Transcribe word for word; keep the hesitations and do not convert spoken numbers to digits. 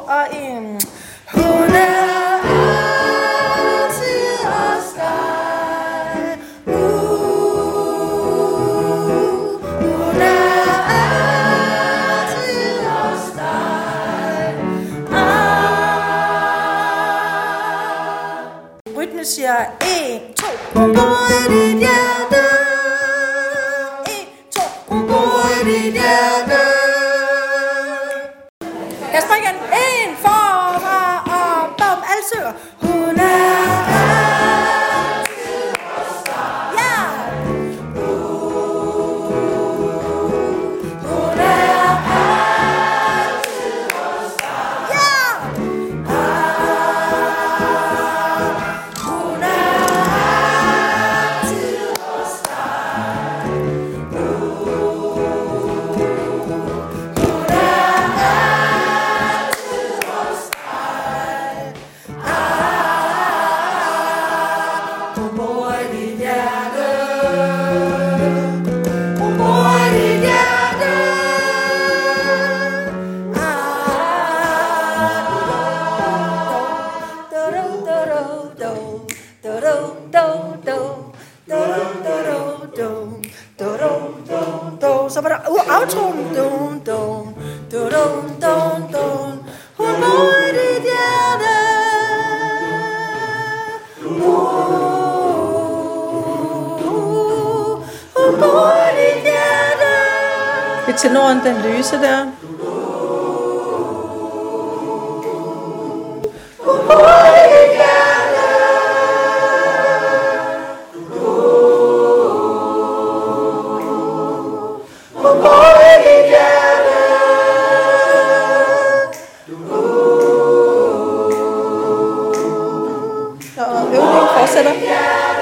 og en. Hun er altid hos dig. Uh, hun er altid hos dig. Ah. Rytme siger en, to. Hun bor i dit hjerte. En, to. Hun bor i dit hjerte. Jeg springer igen. En forfra og bom. Alle søger. Hun er altid hos dig. Ja. Hun er altid hos dig. Ja. Hun er altid hos dig. Hun er Hun bor i dit hjerte. Hun bor i dit hjerte. Så var der uh, outroen. Hun bor i dit hjerte. Hun bor i dit hjerte. Det er tenoren, den lyse der. Hun bor i dit hjerte. Hun bor i dit hjerte. Og øvningen fortsætter.